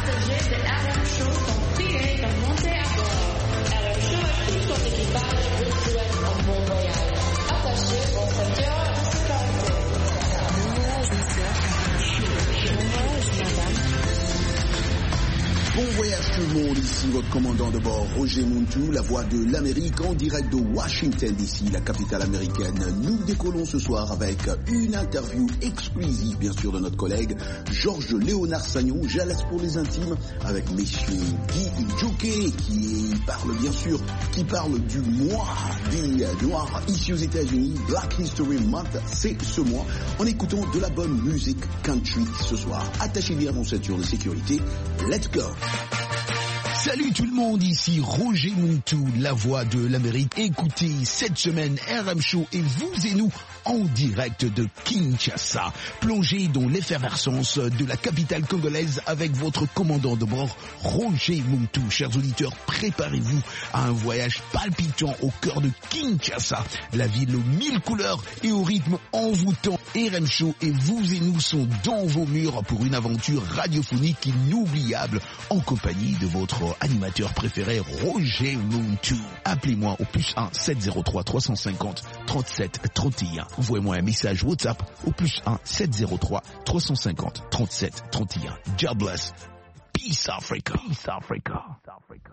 passagers de RM Show sont priés de monter à bord. RM Show et tout son équipage vous souhaitent un bon voyage. Attachez vos ceintures de sécurité. Bon voyage, monsieur. Bon voyage, madame. Bon voyage tout le monde, ici votre commandant de bord Roger Muntu, la voix de l'Amérique en direct de Washington DC, la capitale américaine. Nous décollons ce soir avec une interview exclusive bien sûr de notre collègue Georges Léonard Sagnon, Jalès pour les intimes, avec messieurs Guy Djoké qui parle du mois des Noirs ici aux États-Unis, Black History Month, c'est ce mois, en écoutant de la bonne musique country ce soir. Attachez bien vos ceintures de sécurité, let's go! Salut tout le monde, ici Roger Muntu, la voix de l'Amérique. Écoutez cette semaine RM Show et vous et nous en direct de Kinshasa. Plongez dans l'effervescence de la capitale congolaise avec votre commandant de bord Roger Muntu. Chers auditeurs, préparez-vous à un voyage palpitant au cœur de Kinshasa, la ville aux 1000 couleurs et au rythme envoûtant. RM Show et vous et nous sont dans vos murs pour une aventure radiophonique inoubliable en compagnie de votre animateur préféré Roger Muntu. Appelez-moi au +1 703 350 37 31. Envoyez-moi un message WhatsApp au +1 703 350 37 31. God bless. Peace Africa. Peace Africa. Peace Africa.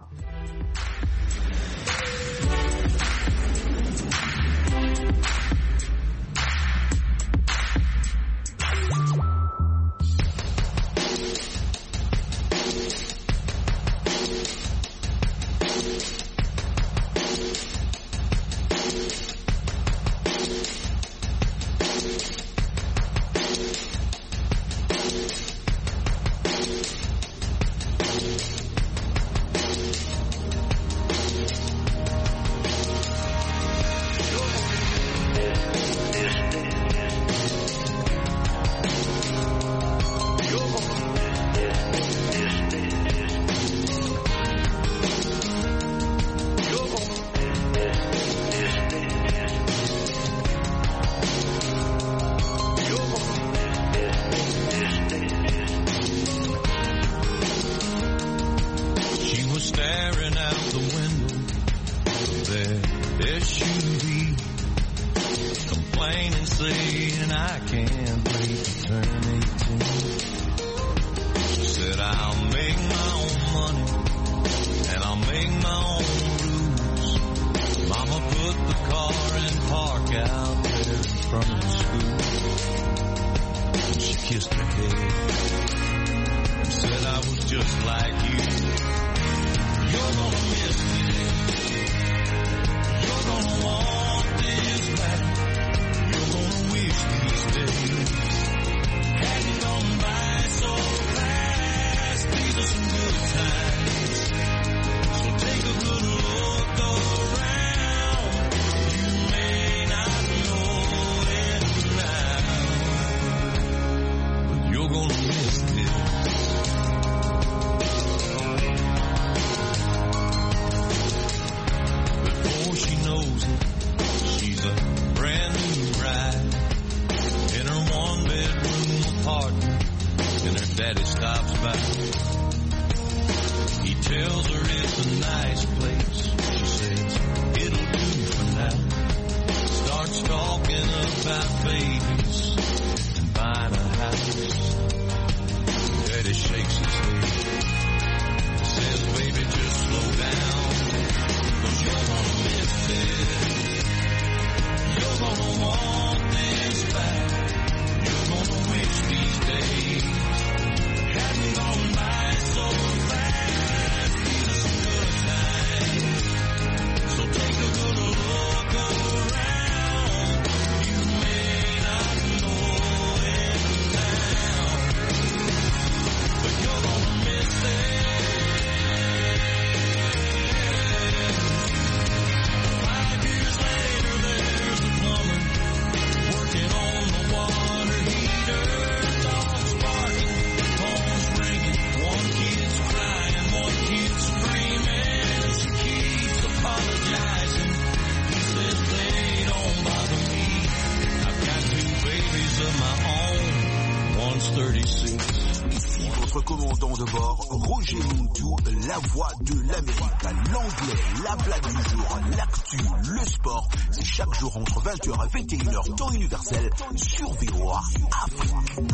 votre commandant de bord, Roger Muntu, la voix de l'Amérique. L'anglais, la blague du jour, l'actu, le sport, c'est chaque jour entre 20h et 21h, temps universel, sur VOA Afrique.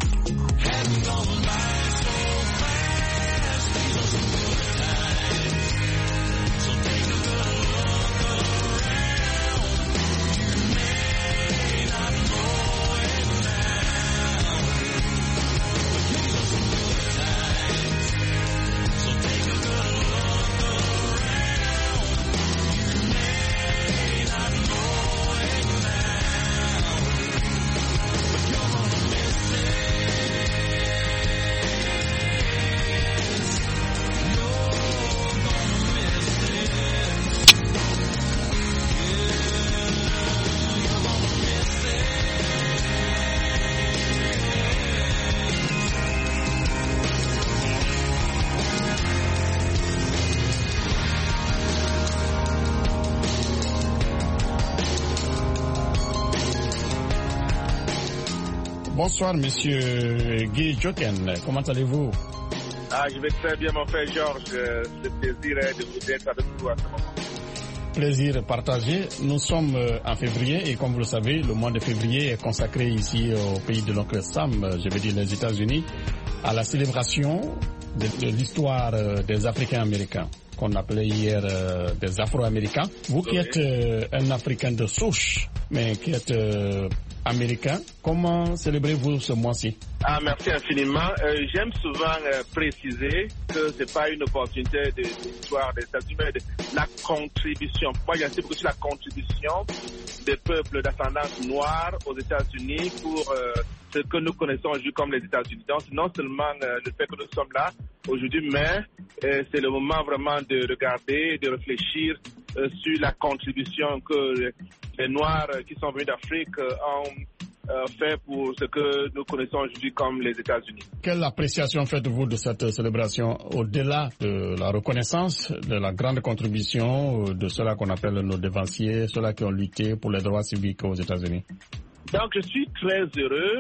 Bonsoir, monsieur Guy Joken. Comment allez-vous? Je vais très bien, mon frère Georges. Le plaisir est de vous être avec vous à ce moment. Plaisir partagé. Nous sommes en février et comme vous le savez, le mois de février est consacré ici au pays de l'oncle Sam, je veux dire les États-Unis, à la célébration de l'histoire des Africains-Américains, qu'on appelait hier des Afro-Américains. Vous qui êtes un Africain de souche, mais qui êtes américain, comment célébrez-vous ce mois-ci? Merci infiniment. J'aime souvent préciser que ce n'est pas une opportunité de l'histoire des États-Unis, mais de la contribution. Moi, j'insiste beaucoup sur la contribution des peuples d'ascendance noire aux États-Unis pour ce que nous connaissons aujourd'hui comme les États-Unis. Donc, non seulement le fait que nous sommes là aujourd'hui, mais c'est le moment vraiment de regarder, de réfléchir sur la contribution que les Noirs qui sont venus d'Afrique ont fait pour ce que nous connaissons aujourd'hui comme les États-Unis. Quelle appréciation faites-vous de cette célébration au-delà de la reconnaissance de la grande contribution de ceux-là qu'on appelle nos devanciers, ceux-là qui ont lutté pour les droits civiques aux États-Unis? Donc, je suis très heureux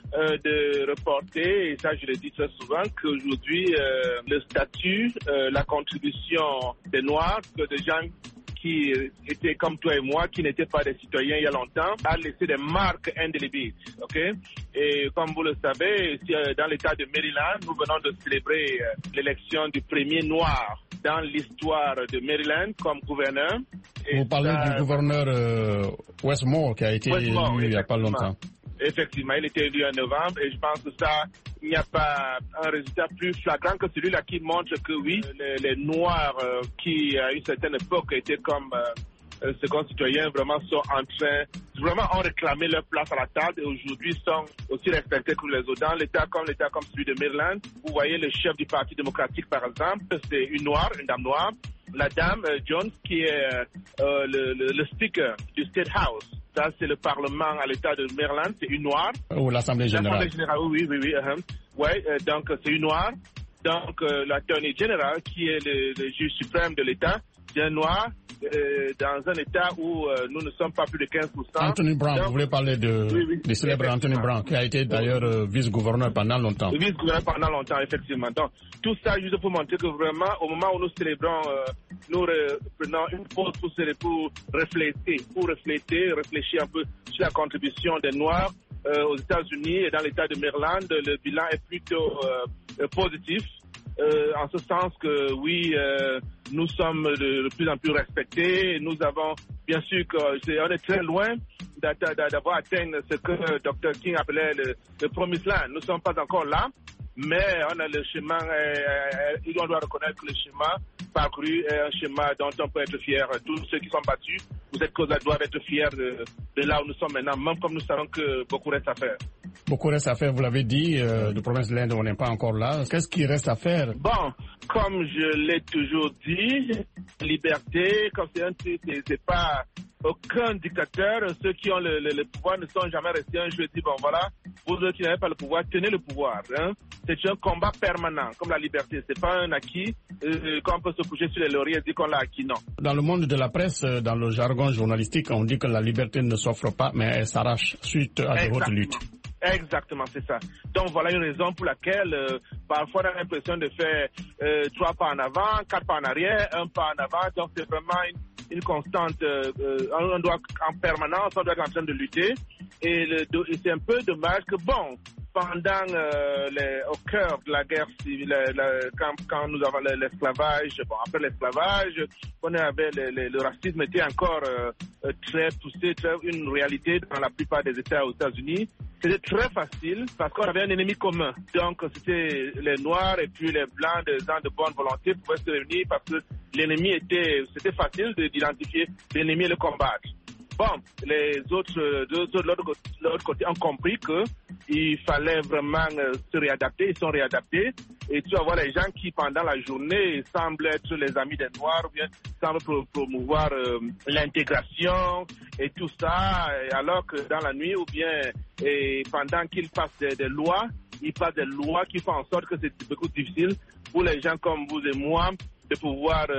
de reporter, et ça je le dis très souvent, qu'aujourd'hui, le statut, la contribution des Noirs, que des gens qui étaient comme toi et moi, qui n'étaient pas des citoyens il y a longtemps, a laissé des marques indélébiles. Okay? Et comme vous le savez, ici, dans l'État de Maryland, nous venons de célébrer l'élection du premier noir dans l'histoire de Maryland comme gouverneur. Vous parlez du gouverneur Westmore qui a été élu il n'y a pas longtemps. Effectivement, il était élu en novembre et je pense que ça, il n'y a pas un résultat plus flagrant que celui-là qui montre que oui, les Noirs qui à une certaine époque étaient comme seconds citoyens vraiment sont en train, vraiment ont réclamé leur place à la table et aujourd'hui sont aussi respectés que les autres. Dans l'État comme celui de Maryland, vous voyez le chef du Parti démocratique par exemple, c'est une dame noire, la dame Jones qui est le speaker du State House. Ça, c'est le Parlement à l'État de Maryland, c'est une noire. Ou l'Assemblée générale. L'Assemblée générale, oui. Ouais, donc c'est une noire. Donc l'Attorney General, qui est le juge suprême de l'État, c'est un noir dans un État où nous ne sommes pas plus de 15%. Anthony Brown, donc, vous voulez parler du célèbre Anthony Brown, qui a été d'ailleurs vice-gouverneur pendant longtemps. Vice-gouverneur pendant longtemps, effectivement. Donc, tout ça, juste pour montrer que vraiment, au moment où nous célébrons, nous prenons une pause pour réfléchir un peu sur la contribution des Noirs aux États-Unis et dans l'État de Maryland. Le bilan est plutôt positif. En ce sens que oui, nous sommes de plus en plus respectés. Nous avons, bien sûr, on est très loin d'avoir atteint ce que Dr. King appelait le Promised Land. Nous ne sommes pas encore là, mais on a le chemin, on doit reconnaître que le chemin parcouru est un chemin dont on peut être fier. Tous ceux qui sont battus pour cette cause-là doivent être fiers de là où nous sommes maintenant, même comme nous savons que beaucoup reste à faire. Beaucoup reste à faire, vous l'avez dit, le Promised Land, on n'est pas encore là. Qu'est-ce qui reste à faire? Bon, comme je l'ai toujours dit, liberté, comme c'est pas aucun dictateur, ceux qui ont le pouvoir ne sont jamais restés un jeu. Dit bon voilà, vous qui n'avez pas le pouvoir, tenez le pouvoir. Hein. C'est un combat permanent, comme la liberté. C'est pas un acquis qu'on peut se coucher sur les lauriers et dire qu'on l'a acquis, non. Dans le monde de la presse, dans le jargon journalistique, on dit que la liberté ne s'offre pas, mais elle s'arrache suite à de hautes luttes. Exactement, c'est ça. Donc voilà une raison pour laquelle parfois on a l'impression de faire 3 pas en avant, 4 pas en arrière, 1 pas en avant. Donc c'est vraiment une constante. On doit en permanence, on doit être en train de lutter. Et c'est un peu dommage que bon, pendant au cœur de la guerre civile, quand nous avons l'esclavage, bon après l'esclavage, on avait le racisme était encore très poussé, une réalité dans la plupart des États aux États-Unis. C'était très facile parce qu'on avait un ennemi commun. Donc c'était les Noirs et puis les Blancs, des gens de bonne volonté pouvaient se réunir parce que l'ennemi c'était facile d'identifier l'ennemi et le combattre. Bon, les autres de l'autre côté ont compris qu'il fallait vraiment se réadapter, ils sont réadaptés. Et tu vas voir les gens qui, pendant la journée, semblent être les amis des Noirs, ou bien semblent promouvoir l'intégration et tout ça, alors que dans la nuit, ou bien pendant qu'ils passent des lois, ils passent des lois qui font en sorte que c'est beaucoup difficile pour les gens comme vous et moi de pouvoir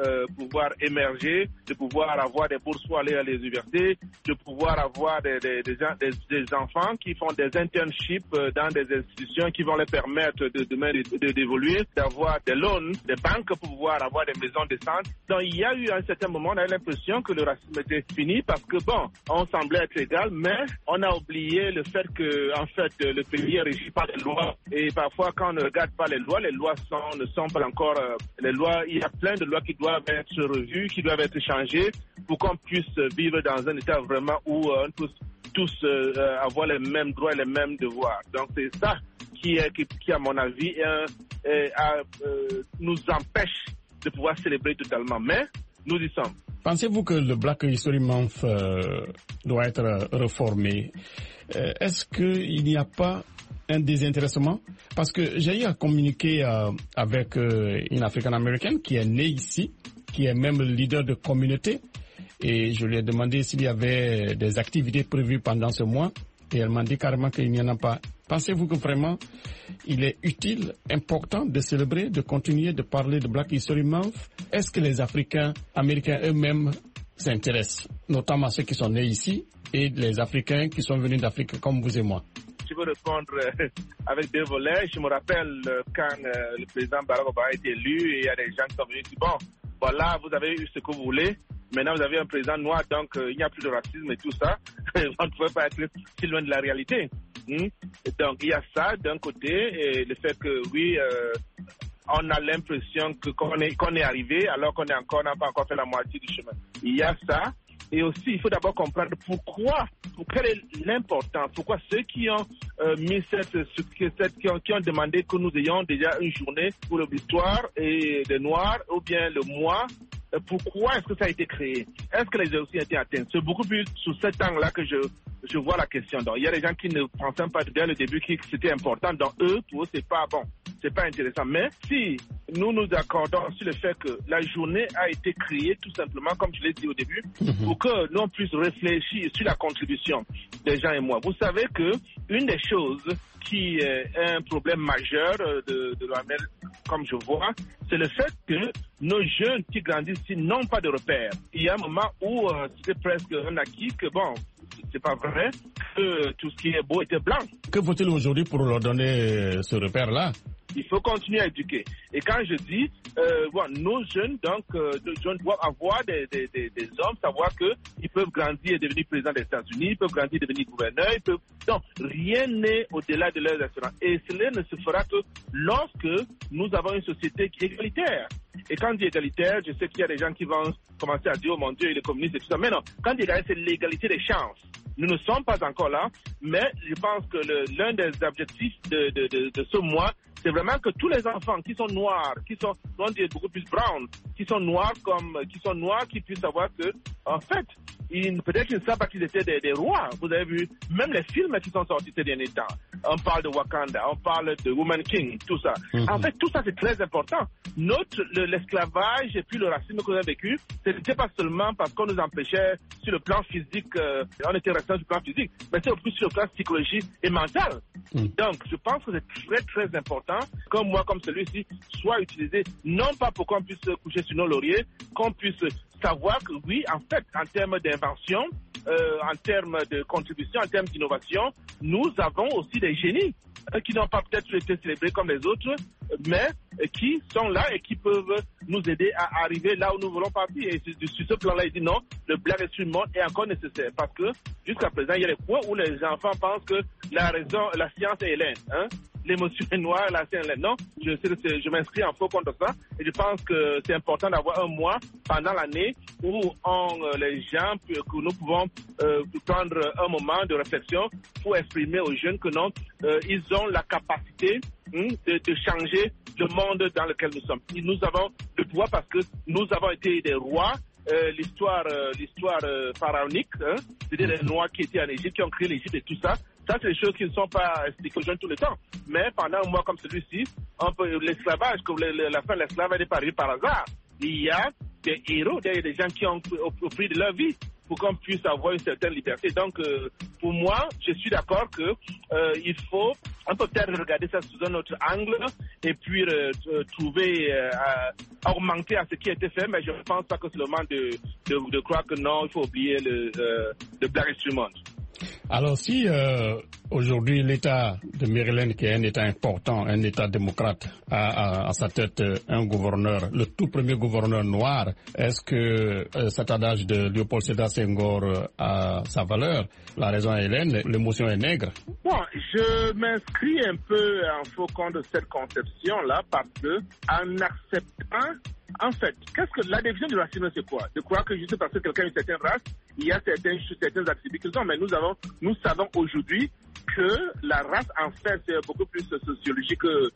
émerger, de pouvoir avoir des bourses pour aller à l'université, de pouvoir avoir des enfants qui font des internships dans des institutions qui vont les permettre d'évoluer, d'avoir des loans, des banques pour pouvoir avoir des maisons décentes. Donc il y a eu à un certain moment, on a eu l'impression que le racisme était fini parce que bon, on semblait être égal, mais on a oublié le fait que en fait le pays est régi par les lois. Et parfois quand on ne regarde pas les lois ne sont pas encore les lois. Il y a plein de lois qui doivent être revues, qui doivent être changées pour qu'on puisse vivre dans un état vraiment où on peut tous avoir les mêmes droits et les mêmes devoirs. Donc c'est ça qui à mon avis, nous empêche de pouvoir célébrer totalement. Mais nous y sommes. Pensez-vous que le Black History Month doit être réformé? Est-ce qu'il n'y a pas un désintéressement? Parce que j'ai eu à communiquer avec une Africaine-Américaine qui est née ici, qui est même leader de communauté, et je lui ai demandé s'il y avait des activités prévues pendant ce mois, et elle m'a dit carrément qu'il n'y en a pas. Pensez-vous que vraiment il est utile, important de célébrer, de continuer de parler de Black History Month? Est-ce que les Africains-Américains eux-mêmes s'intéressent, notamment ceux qui sont nés ici et les Africains qui sont venus d'Afrique comme vous et moi? Je veux répondre avec 2 volets. Je me rappelle quand le président Barack Obama a été élu et il y a des gens qui sont venus dire bon, voilà, vous avez eu ce que vous voulez. Maintenant, vous avez un président noir, donc il n'y a plus de racisme et tout ça. On ne pouvait pas être si loin de la réalité. Donc, il y a ça d'un côté, et le fait que, oui, on a l'impression qu'on est arrivé alors qu'on n'a pas encore fait la moitié du chemin. Il y a ça. Et aussi, il faut d'abord comprendre quelle est l'importance, pourquoi ceux qui ont mis qui ont demandé que nous ayons déjà une journée pour l'histoire et des Noirs, ou bien le mois, pourquoi est-ce que ça a été créé? Est-ce que les objectifs ont été atteints? C'est beaucoup plus sous cet angle-là que je vois la question. Donc, il y a des gens qui ne pensaient pas dès le début que c'était important. Donc, pour eux, c'est pas bon. C'est pas intéressant. Mais si nous nous accordons sur le fait que la journée a été créée tout simplement, comme je l'ai dit au début, pour que nous puissions réfléchir sur la contribution des gens et moi. Vous savez que une des choses qui est un problème majeur de l'Amérique, comme je vois, c'est le fait que nos jeunes qui grandissent ici n'ont pas de repères. Il y a un moment où c'était presque un acquis que bon, c'est pas vrai, que tout ce qui est beau était blanc. Que faut-il aujourd'hui pour leur donner ce repère-là? Il faut continuer à éduquer. Et quand je dis, nos jeunes, donc, doivent avoir des hommes, savoir qu'ils peuvent grandir et devenir président des États-Unis, ils peuvent grandir et devenir gouverneur, donc, rien n'est au-delà de leurs espérances. Et cela ne se fera que lorsque nous avons une société qui est égalitaire. Et quand je dis égalitaire, je sais qu'il y a des gens qui vont commencer à dire, oh mon Dieu, il est communiste et tout ça. Mais non, quand je dis égalitaire, c'est l'égalité des chances. Nous ne sommes pas encore là, mais je pense que l'un des objectifs de ce mois, c'est vraiment que tous les enfants qui sont noirs, qui sont, on dit beaucoup plus brown, qui sont noirs, qui puissent savoir que, en fait, peut-être qu'ils ne savent pas qu'ils étaient des rois. Vous avez vu, même les films qui sont sortis ces derniers temps. on parle de Wakanda, on parle de Woman King, tout ça. En fait, tout ça, c'est très important. L'esclavage et puis le racisme qu'on a vécu, ce n'était pas seulement parce qu'on nous empêchait sur le plan physique, on était restés sur le plan physique, mais c'est aussi sur le plan psychologique et mental. Donc, je pense que c'est très, très important qu'un mois comme celui-ci soit utilisé, non pas pour qu'on puisse coucher sur nos lauriers, qu'on puisse savoir que oui, en fait, en termes d'invention, en termes de contribution, en termes d'innovation, nous avons aussi des génies qui n'ont pas peut-être été célébrés comme les autres, mais qui sont là et qui peuvent nous aider à arriver là où nous voulons partir. Et sur ce plan-là, il dit non, le Black History Month est encore nécessaire parce que jusqu'à présent, il y a des points où les enfants pensent que la science est hélène, l'émotion est noire, la science est hélène. Non, je m'inscris en faux contre ça et je pense que c'est important d'avoir un mois pendant l'année où les gens, que nous pouvons prendre un moment de réflexion pour exprimer aux jeunes que non, ils ont la capacité de changer le monde dans lequel nous sommes. Nous avons le pouvoir parce que nous avons été des rois. L'histoire pharaonique, c'est-à-dire les Noirs qui étaient en Égypte, qui ont créé l'Égypte et tout ça. Ça, c'est des choses qui ne sont pas expliquées aux jeunes tout le temps. Mais pendant un mois comme celui-ci, l'esclavage, la fin de l'esclavage n'est pas arrivée par hasard. Il y a des héros, des gens qui ont au prix de leur vie pour qu'on puisse avoir une certaine liberté. Donc, pour moi, je suis d'accord que il faut un peu peut-être regarder ça sous un autre angle et puis trouver, augmenter à ce qui a été fait, mais je ne pense pas que c'est le moment de croire que non, il faut oublier le Black History Month. Alors si aujourd'hui l'État de Maryland, qui est un État important, un État démocrate, a à sa tête un gouverneur, le tout premier gouverneur noir, est-ce que cet adage de Léopold Sédar Senghor a sa valeur? La raison est hélène, l'émotion est nègre. Bon, je m'inscris un peu en faux contre cette conception-là parce que en acceptant, en fait, qu'est-ce que la définition du racisme, c'est quoi? De croire que juste parce que quelqu'un a une certaine race, il y a certains attributs qu'ils ont, mais nous savons aujourd'hui que la race, en fait, c'est beaucoup plus sociologique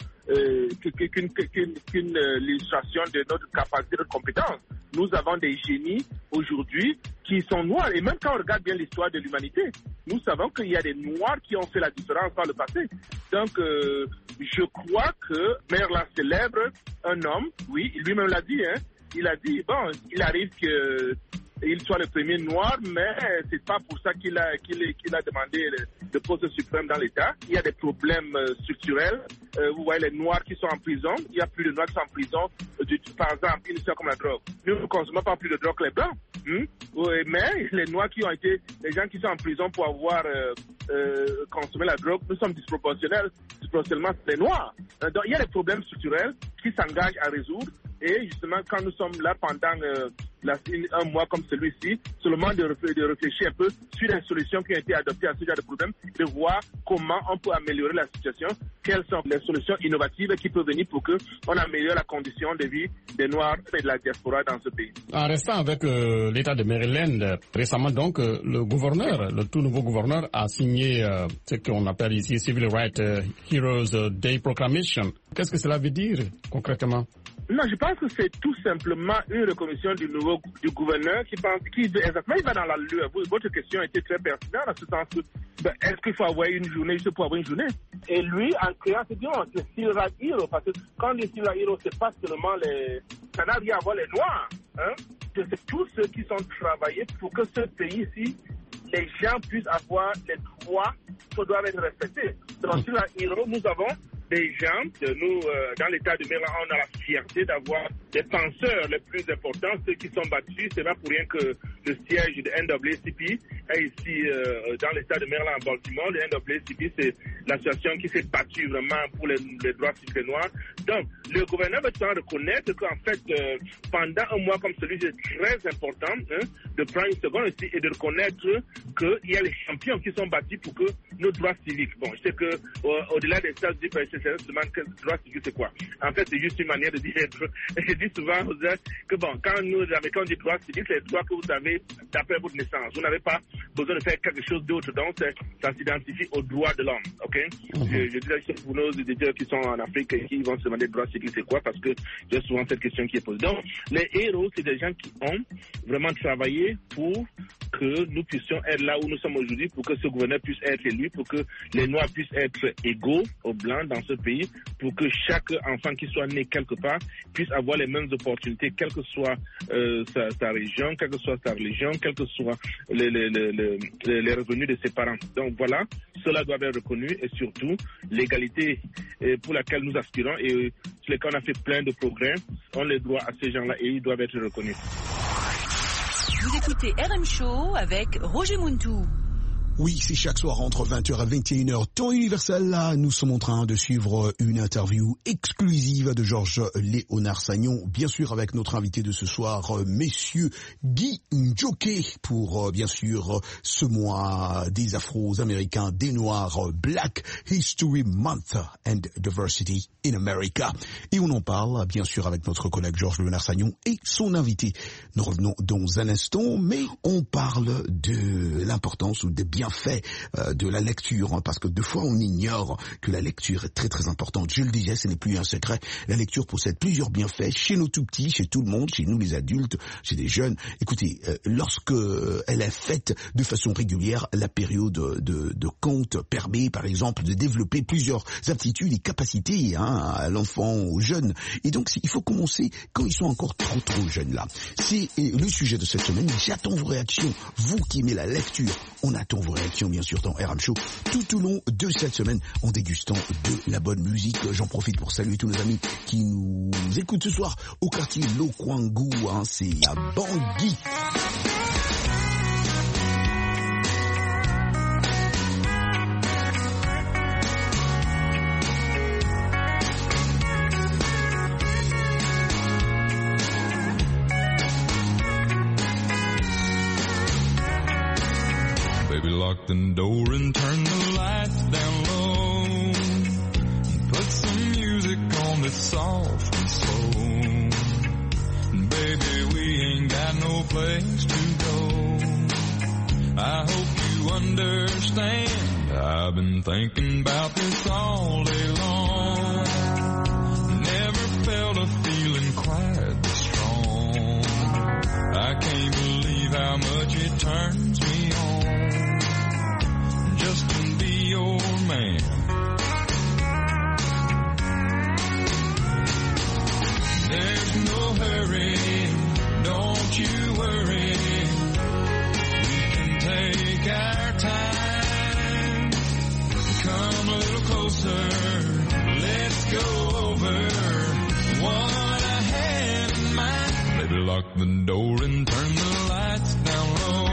qu'une illustration de notre capacité de compétence. Nous avons des génies aujourd'hui qui sont noirs. Et même quand on regarde bien l'histoire de l'humanité, nous savons qu'il y a des noirs qui ont fait la différence par le passé. Donc, je crois que Merlin célèbre un homme, oui, lui-même l'a dit, il a dit, bon, il arrive qu'il soit le premier noir, mais c'est pas pour ça qu'il a demandé le poste suprême dans l'État. Il y a des problèmes structurels. Vous voyez les noirs qui sont en prison. Il y a plus de noirs qui sont en prison. Par exemple, une histoire comme la drogue. Nous ne consommons pas plus de drogue que les blancs. Oui, mais les noirs qui ont été, les gens qui sont en prison pour avoir consommé la drogue, nous sommes disproportionnellement les noirs. Donc il y a des problèmes structurels qui s'engagent à résoudre. Et justement, quand nous sommes là pendant un mois comme celui-ci, c'est le moment de réfléchir un peu sur les solutions qui ont été adoptées à ce genre de problème, de voir comment on peut améliorer la situation, quelles sont les solutions innovatives qui peuvent venir pour qu'on améliore la condition de vie des Noirs et de la diaspora dans ce pays. En restant avec l'État de Maryland, récemment donc, le tout nouveau gouverneur a signé ce qu'on appelle ici Civil Rights Heroes Day Proclamation. Qu'est-ce que cela veut dire concrètement? Non, je pense que c'est tout simplement une reconnaissance du gouverneur qui exactement, il va dans la lueur. Votre question était très pertinente en ce sens que, est-ce qu'il faut avoir une journée juste pour avoir une journée? Et lui, en créant, c'est bien, c'est Civil Rights Hero, parce que quand on dit Civil Rights Hero, c'est pas seulement ça n'a rien à voir les Noirs, c'est tous ceux qui sont travaillés pour que ce pays-ci, les gens puissent avoir les droits qui doivent être respectés. Dans Civil Rights Hero, nous avons des gens, nous, dans l'État de Maryland, on a la fierté d'avoir des penseurs les plus importants, ceux qui sont battus. C'est pas pour rien que le siège de NAACP est ici dans l'État de Maryland, à Baltimore. Le NAACP, c'est l'association qui s'est battue vraiment pour les droits civiques noirs. Donc, le gouverneur va reconnaître qu'en fait, pendant un mois comme celui, c'est très important de prendre une seconde aussi et de reconnaître qu'il y a les champions qui sont battus pour que nos droits civiques. Bon, je sais que au-delà des stades du PSC, c'est seulement que le droit civique, c'est quoi? En fait, c'est juste une manière de dire. Je dis souvent aux gens que bon, quand on dit droit civique, c'est le droit que vous avez d'après votre naissance. Vous n'avez pas besoin de faire quelque chose d'autre. Donc, ça s'identifie aux droits de l'homme. OK? Je dis ça pour nos éditeurs qui sont en Afrique et qui vont se demander droit civique, c'est quoi? Parce que j'ai souvent cette question qui est posée. Donc, les héros, c'est des gens qui ont vraiment travaillé pour que nous puissions être là où nous sommes aujourd'hui, pour que ce gouverneur puisse être élu, pour que les Noirs puissent être égaux aux Blancs dans ce pays, pour que chaque enfant qui soit né quelque part puisse avoir les mêmes opportunités, quelle que soit sa région, quelle que soit sa religion, quels que soient les revenus de ses parents. Donc voilà, cela doit être reconnu et surtout l'égalité pour laquelle nous aspirons et sur lesquels on a fait plein de progrès, on les doit à ces gens-là et ils doivent être reconnus. Vous écoutez RM Show avec Roger Muntou. Oui, c'est chaque soir entre 20h et 21h, temps universel. Là, nous sommes en train de suivre une interview exclusive de Georges Léonard Sagnon, bien sûr avec notre invité de ce soir, messieurs Guy Njoké, pour bien sûr ce mois des Afro-Américains, des Noirs, Black History Month and Diversity in America. Et on en parle bien sûr avec notre collègue Georges Léonard Sagnon et son invité. Nous revenons dans un instant, mais on parle de l'importance ou des bienfaits de la lecture, hein, parce que deux fois on ignore que la lecture est très très importante. Je le disais, ce n'est plus un secret. La lecture possède plusieurs bienfaits chez nos tout petits, chez tout le monde, chez nous les adultes, chez les jeunes. Écoutez, lorsque elle est faite de façon régulière, la période de conte permet par exemple de développer plusieurs aptitudes et capacités à l'enfant, aux jeunes. Et donc il faut commencer quand ils sont encore trop jeunes là. C'est le sujet de cette semaine. J'attends vos réactions. Vous qui aimez la lecture, on attend vos réactions bien sûr dans RM Show tout au long de cette semaine en dégustant de la bonne musique. J'en profite pour saluer tous nos amis qui nous écoutent ce soir au quartier Lokwangu, hein, c'est à Bangui. Lock the door and turn the lights down low. Put some music on that's soft and slow. And baby, we ain't got no place to go. I hope you understand. I've been thinking about this all day long. Never felt a feeling quite this strong. I can't believe how much it turns me on. Just to be your man. There's no hurry, don't you worry. We can take our time. Come a little closer, let's go over what I had in mind. Baby, lock the door and turn the lights down low.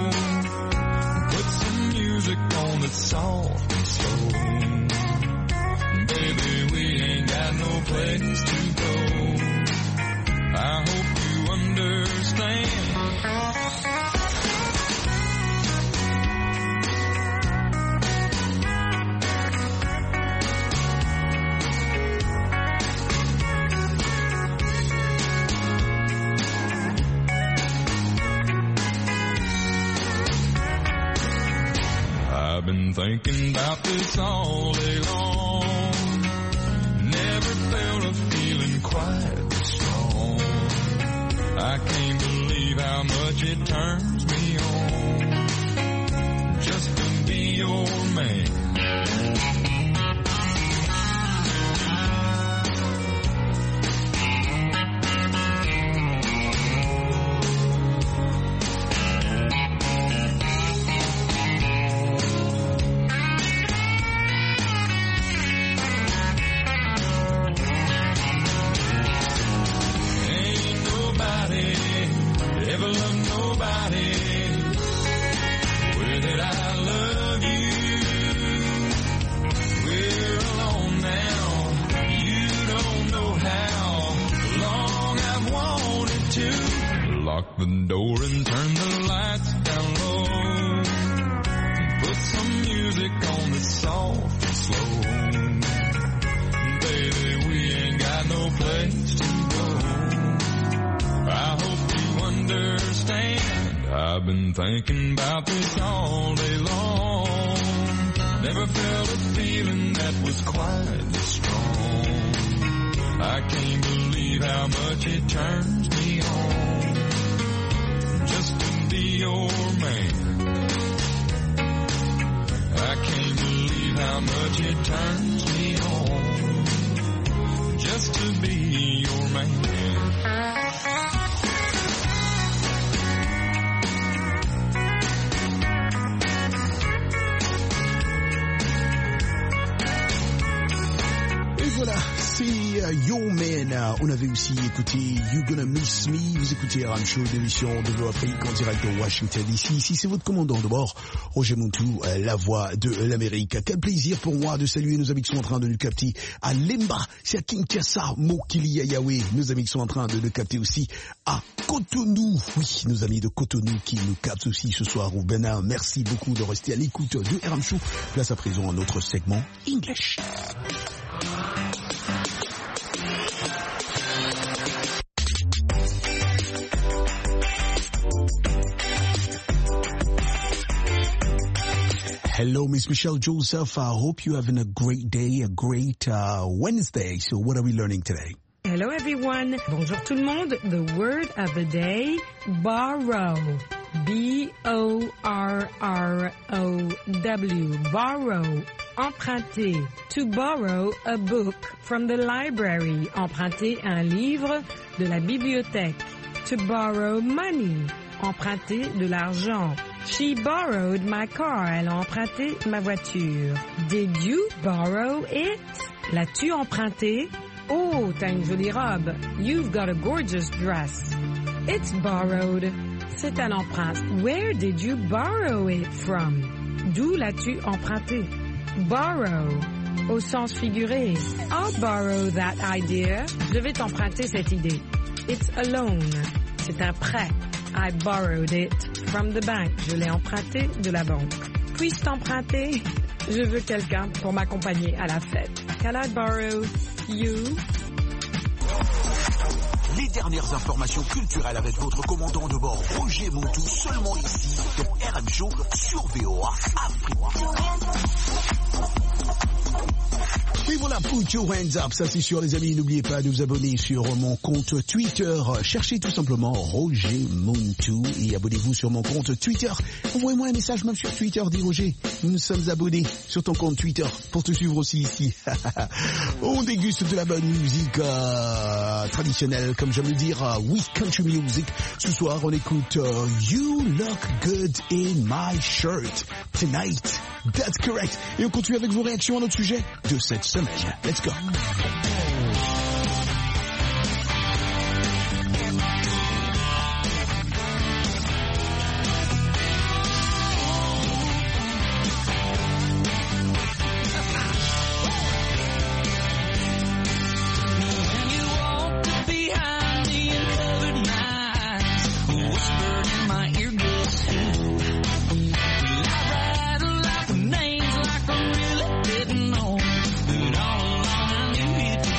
Music on that's soft and slow. Baby, we ain't got no place to go. I hope you understand. I've been thinking about this all day long. Never felt a feeling quite this strong. I can't believe how much it turns me on. Just to be your man. Lock the door and turn the lights down low. Put some music on that's soft and slow. Baby, we ain't got no place to go. I hope you understand. I've been thinking about this all day long. Never felt a feeling that was quite this strong. I can't believe how much it turns me on. Just to be your man. I can't believe how much it turns me on just to be your man. Voilà, c'est Yo Man. On avait aussi écouté You Gonna Miss Me. Vous écoutez RM Show, d'émission de l'Afrique en direct de Washington DC. Ici, c'est votre commandant de bord, Roger Muntu, la voix de l'Amérique. Quel plaisir pour moi de saluer nos amis qui sont en train de nous capter à Lemba, c'est à Kinshasa, Mokili Yahweh. Nos amis qui sont en train de nous capter aussi à Cotonou. Oui, nos amis de Cotonou qui nous captent aussi ce soir au Bénin. Merci beaucoup de rester à l'écoute de RM Show. Place à présent à notre segment English. Hello, Miss Michelle Joseph. I hope you're having a great day, a great Wednesday. So what are we learning today? Hello, everyone. Bonjour tout le monde. The word of the day, borrow. B-O-R-R-O-W. Borrow. Emprunter. To borrow a book from the library. Emprunter un livre de la bibliothèque. To borrow money. Emprunter de l'argent. She borrowed my car. Elle a emprunté ma voiture. Did you borrow it? L'as-tu emprunté? Oh, t'as une jolie robe. You've got a gorgeous dress. It's borrowed. C'est un emprunt. Where did you borrow it from? D'où l'as-tu emprunté? Borrow. Au sens figuré. I'll borrow that idea. Je vais t'emprunter cette idée. It's a loan. C'est un prêt. I borrowed it from the bank. Je l'ai emprunté de la banque. Puis-je t'emprunter? Je veux quelqu'un pour m'accompagner à la fête. Can I borrow you? Les dernières informations culturelles avec votre commandant de bord, Roger Muntu, seulement ici, dans RM Show, sur VOA Afrique. Et voilà, put your hands up, ça c'est sûr les amis, n'oubliez pas de vous abonner sur mon compte Twitter, cherchez tout simplement Roger Muntu et abonnez-vous sur mon compte Twitter. Envoyez-moi un message même sur Twitter, dis Roger, nous sommes abonnés sur ton compte Twitter pour te suivre aussi ici. On déguste de la bonne musique traditionnelle, comme j'aime le dire, oui, country music. Ce soir on écoute You Look Good in My Shirt Tonight. That's correct. Et on continue avec vos réactions à notre sujet de cette semaine. Let's go. Names like I really didn't know, but all along I knew it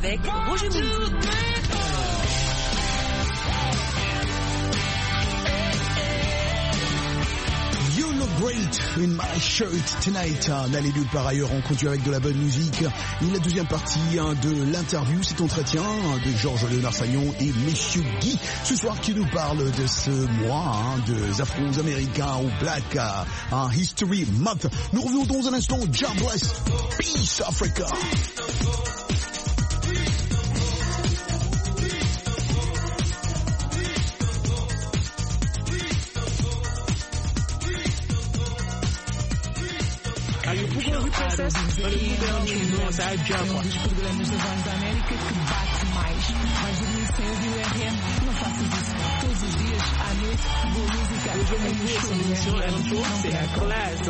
avec Roger Muntou. You look great in my shirt tonight. N'allez nulle part ailleurs, on continue avec de la bonne musique. Et la deuxième partie de l'interview, cet entretien de Georges Léonard Sagnon et Monsieur Guy. Ce soir qui nous parle de ce mois des Afro-Américains au Black History Month. Nous revenons dans un instant. God bless. Peace Africa. Princess, um dos programas da Voz da América que bate mais. Vais dormir sem ouvir o RM? Não faças isso. Todos os dias, à noite, boa música. C'est la classe.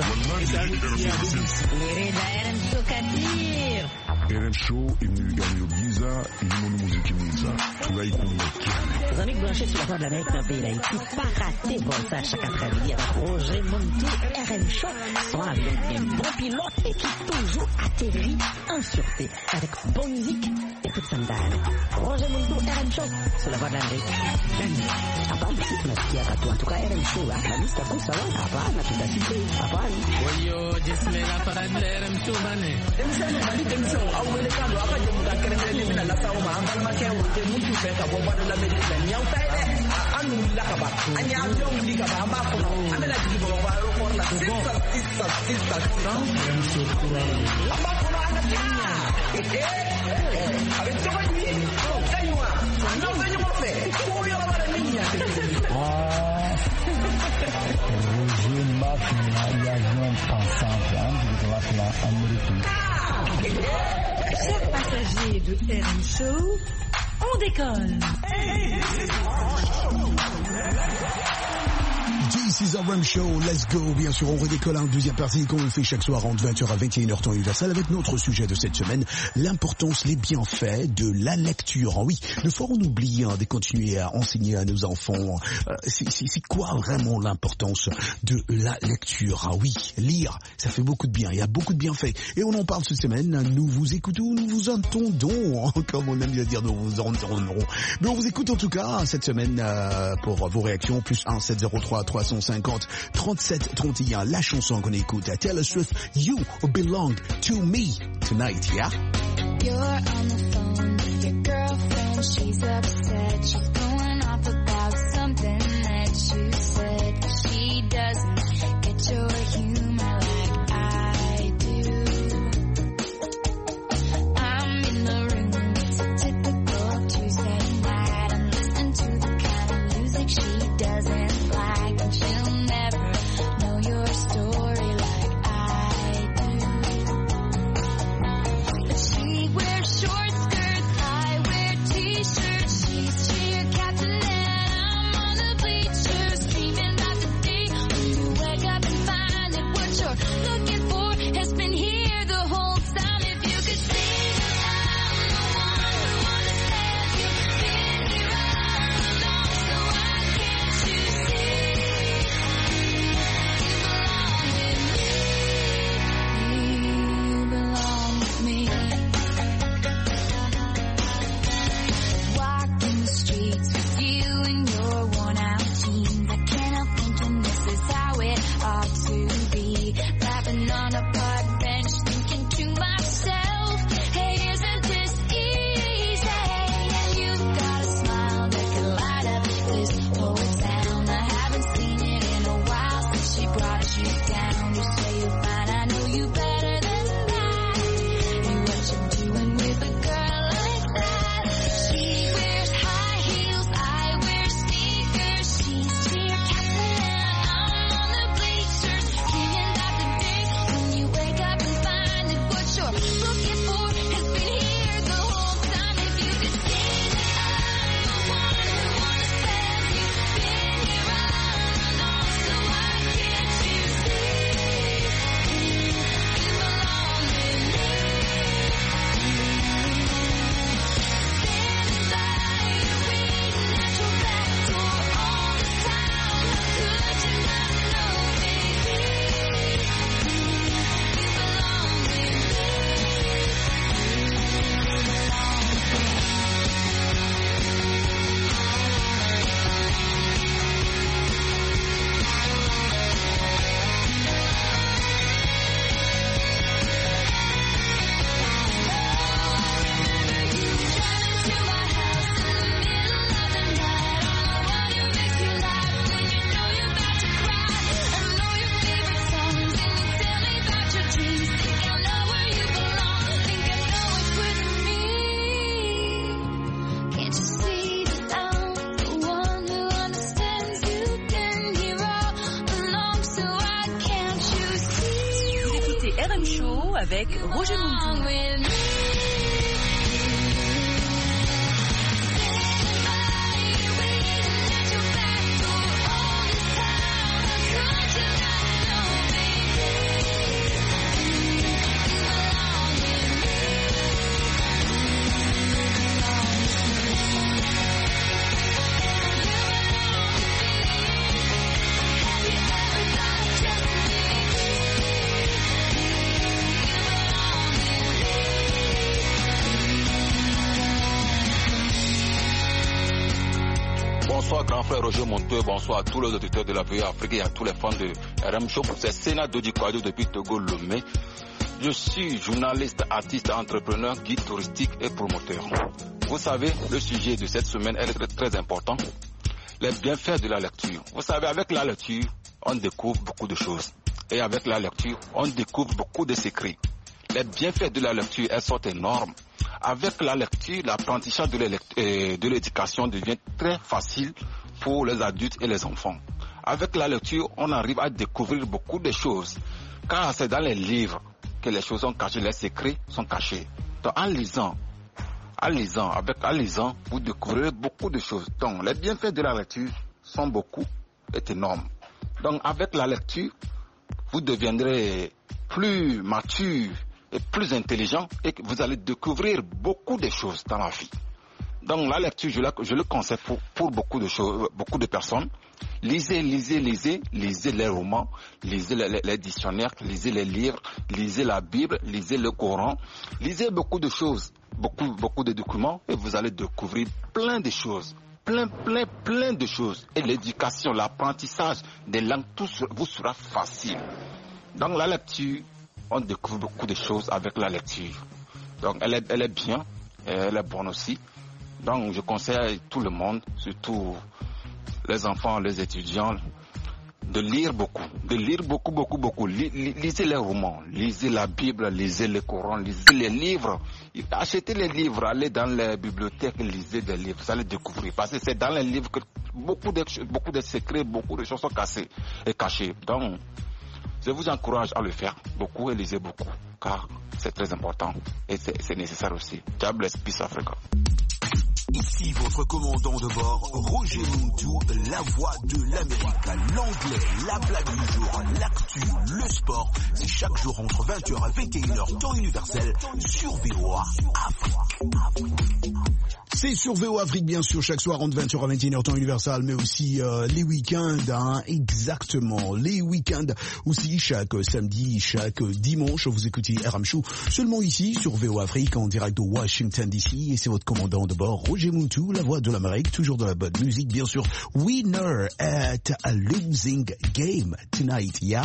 RM Show imnigani giza ilimoni muziki mwiza tunaikumbukana. Les amis branchés sur la Voix de l'Amérique dans le pays d'Haïti, pas rater Voltaire chaque après-midi avec Roger Muntou, RM Show, son avion bien bon pilote et qui toujours atterrit en sûreté avec bonne musique et toute sandale. Roger Muntou, RM Show, sur la Voix de l'Amérique. Hapana, sisi tunasikia katu. En tout cas, RM Show, Afghanistan, kwa sawa. Hapana, tutasite. Hapana. Wayo, jismela parade la RM Show, bane. Emisani, bali demisyon, awelekano, akaje mukakeremele mina la sawa, angalma kaya wote mutu feka, Voix de l'Amérique. Nyau taide, anu lakaba. Anya avion likaba, ambakono. Amela jibo, waro korla. Sisa. Ambakono anakinya. Avec toi, lui, taïwa. Non, venez m'en faire. Pour y avoir la migne. Roger Mafia, l'avion passant, Chers passagers de RM Show, on décolle. This is RM Show, let's go. Bien sûr, on redécolle en deuxième partie comme on le fait chaque soir entre 20h à 21h temps universel avec notre sujet de cette semaine, l'importance, les bienfaits de la lecture. Oui, ne faut-on oublier de continuer à enseigner à nos enfants. C'est quoi vraiment l'importance de la lecture? Ah oui, lire, ça fait beaucoup de bien, il y a beaucoup de bienfaits. Et on en parle cette semaine, nous vous écoutons, nous vous entendons, comme on aime bien dire, nous vous entendons. Mais on vous écoute en tout cas cette semaine pour vos réactions, plus 1 703 350 37 31. La chanson qu'on écoute à Taylor Swift, You Belong to Me Tonight, yeah? You're on the phone with your girlfriend, she's upset, she's going off about something that you said. She doesn't get your humor like I do. I'm in the room, it's a typical Tuesday night. I'm listening to the kind of music she doesn't like, and she'll never know your story like I do. But she wears short skirts, I wear t-shirts. She's cheer captain and I'm on the bleachers. avec Roger Muntou. Bonsoir grand frère Roger Muntou, bonsoir à tous les auditeurs de la VOA Afrique et à tous les fans de RM Show. C'est Sénat Dodi Kouadou depuis Togo Lomé. Je suis journaliste, artiste, entrepreneur, guide touristique et promoteur. Vous savez, le sujet de cette semaine est très important. Les bienfaits de la lecture. Vous savez, avec la lecture, on découvre beaucoup de choses. Et avec la lecture, on découvre beaucoup de secrets. Les bienfaits de la lecture, elles sont énormes. Avec la lecture, l'apprentissage de l'éducation devient très facile pour les adultes et les enfants. Avec la lecture, on arrive à découvrir beaucoup de choses. Car c'est dans les livres que les choses sont cachées, les secrets sont cachés. Donc en lisant, vous découvrirez beaucoup de choses. Donc les bienfaits de la lecture sont beaucoup et énormes. Donc avec la lecture, vous deviendrez plus mature et plus intelligent et vous allez découvrir beaucoup de choses dans la vie. Donc la lecture, je le conseille pour beaucoup de choses, beaucoup de personnes. Lisez les romans, lisez les dictionnaires, lisez les livres, lisez la Bible, lisez le Coran, lisez beaucoup de choses, beaucoup de documents et vous allez découvrir plein de choses. Plein de choses. Et l'éducation, l'apprentissage des langues, tout vous sera facile. Donc la lecture, on découvre beaucoup de choses avec la lecture. Donc elle est bien, et elle est bonne aussi. Donc je conseille à tout le monde, surtout les enfants, les étudiants, de lire beaucoup. Lisez les romans, lisez la Bible, lisez le Coran, lisez les livres. Achetez les livres, allez dans les bibliothèques, lisez des livres, vous allez découvrir. Parce que c'est dans les livres que beaucoup de secrets, beaucoup de choses sont cachées. Donc je vous encourage à le faire beaucoup et lisez beaucoup, car c'est très important et c'est nécessaire aussi. God bless, peace Africa. Ici votre commandant de bord, Roger Muntou, la voix de l'Amérique, l'anglais, la blague du jour, l'actu, le sport. C'est chaque jour entre 20h et 21h, temps universel, sur VOA Afrique. C'est sur VOA Afrique, bien sûr, chaque soir entre 20h à 21h, temps universel, mais aussi les week-ends, exactement. Les week-ends aussi, chaque samedi, chaque dimanche, vous écoutez RM Show, seulement ici, sur VOA Afrique, en direct de Washington DC, et c'est votre commandant de bord, Roger Muntou, la voix de l'Amérique, toujours dans la bonne musique, bien sûr. Winner at a losing game tonight, yeah?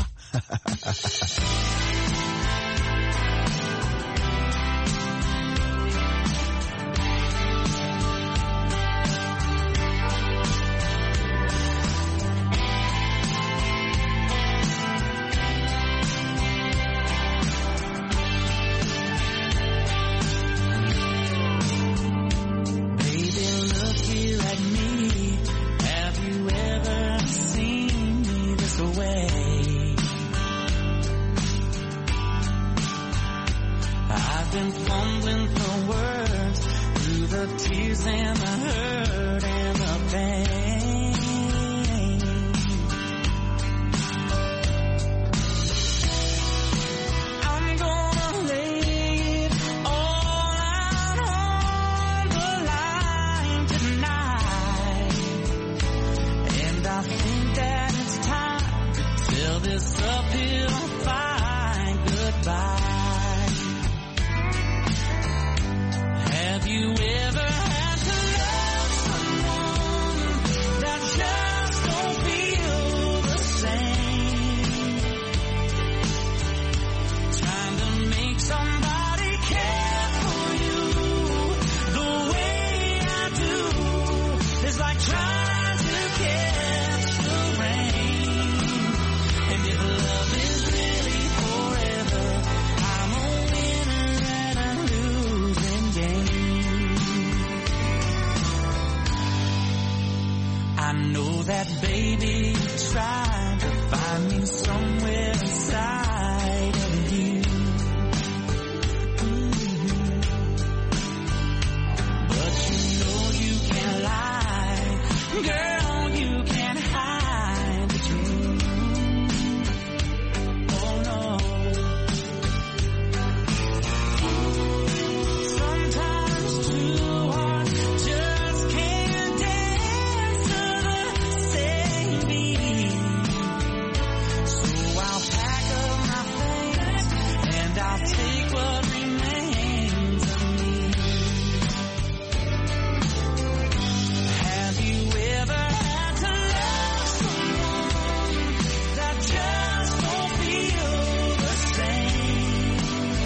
Girl, you can't hide the truth. Oh no. Sometimes two hearts just can't dance to the same beat. So I'll pack up my things and I'll take what remains of me. Have you ever had to love someone that just don't feel the same?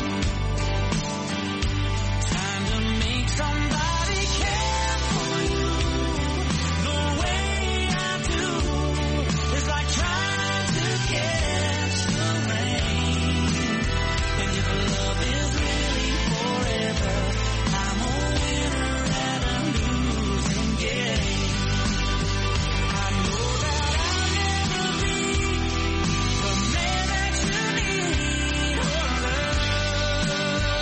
Trying to make somebody care for you the way I do is like trying to catch the rain. And if love is really forever, I'm a winner at a losing game. I know that I'll never be the man that you need or love.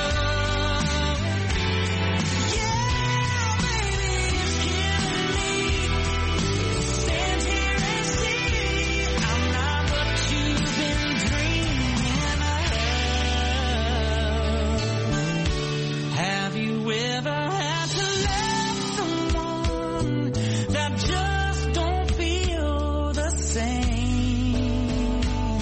Yeah, baby, it's killing me. Stand here and see I'm not what you've been dreaming of. Have you ever had to love someone that just don't feel the same?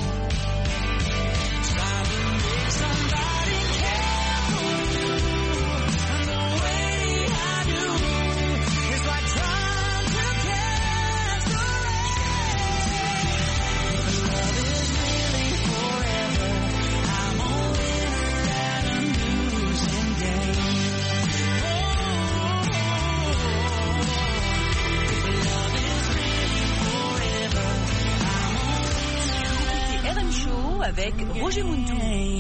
Trying to make somebody care for you and the way I do is like trying to catch the rain. If love is really forever, I'm a winner at a losing game. Écoutez RM Show avec Roger Muntou.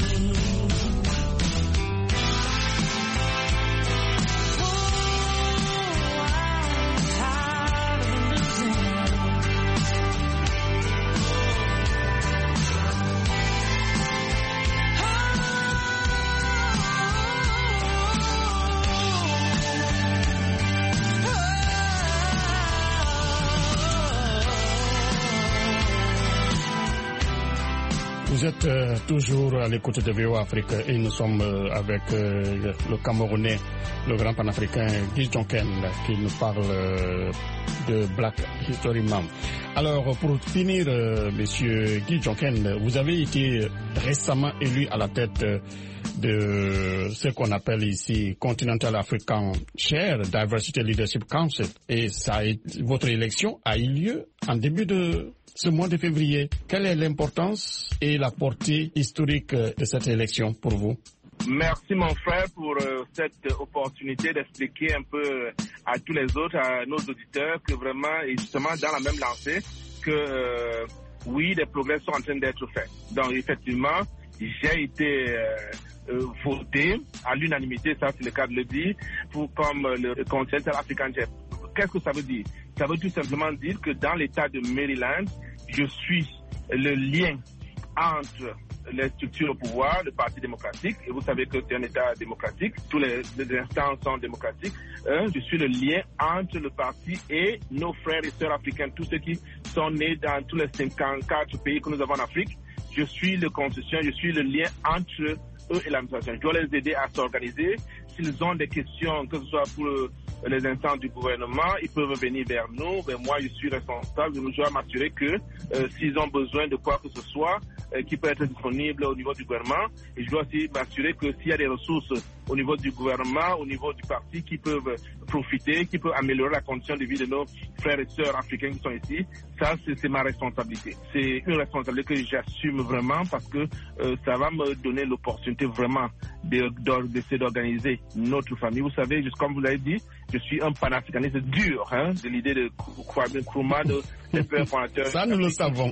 Vous êtes toujours à l'écoute de VOA Afrique et nous sommes avec le Camerounais, le grand panafricain Guy Jonken qui nous parle de Black History Month. Alors pour finir, monsieur Guy Jonken, vous avez été récemment élu à la tête de ce qu'on appelle ici Continental African Chair Diversity Leadership Council et votre élection a eu lieu en début de ce mois de février. Quelle est l'importance et la portée historique de cette élection pour vous? Merci mon frère pour cette opportunité d'expliquer un peu à tous les autres, à nos auditeurs, que vraiment, et justement dans la même lancée, que oui, des progrès sont en train d'être faits. Donc effectivement, j'ai été voté à l'unanimité, ça c'est le cas de le dire, comme le Continental African Chair. Qu'est-ce que ça veut dire? Ça veut tout simplement dire que dans l'État de Maryland, je suis le lien entre les structures au pouvoir, le Parti démocratique, et vous savez que c'est un État démocratique, tous les instances sont démocratiques. Je suis le lien entre le parti et nos frères et sœurs africains, tous ceux qui sont nés dans tous les 54 pays que nous avons en Afrique. Je suis le constitution, je suis le lien entre eux et l'administration. Je dois les aider à s'organiser. S'ils ont des questions, que ce soit pour les instances du gouvernement, ils peuvent venir vers nous. Mais moi, je suis responsable. Je dois m'assurer que s'ils ont besoin de quoi que ce soit, qui peut être disponible au niveau du gouvernement. Et je dois aussi m'assurer que s'il y a des ressources au niveau du gouvernement, au niveau du parti qui peuvent profiter, qui peuvent améliorer la condition de vie de nos frères et sœurs africains qui sont ici, ça c'est ma responsabilité. C'est une responsabilité que j'assume vraiment parce que ça va me donner l'opportunité vraiment d'essayer d'organiser notre famille. Vous savez, comme vous l'avez dit, je suis un panafricaniste dur, de l'idée de Kwame Nkrumah, des pères fondateurs. Ça, nous le savons.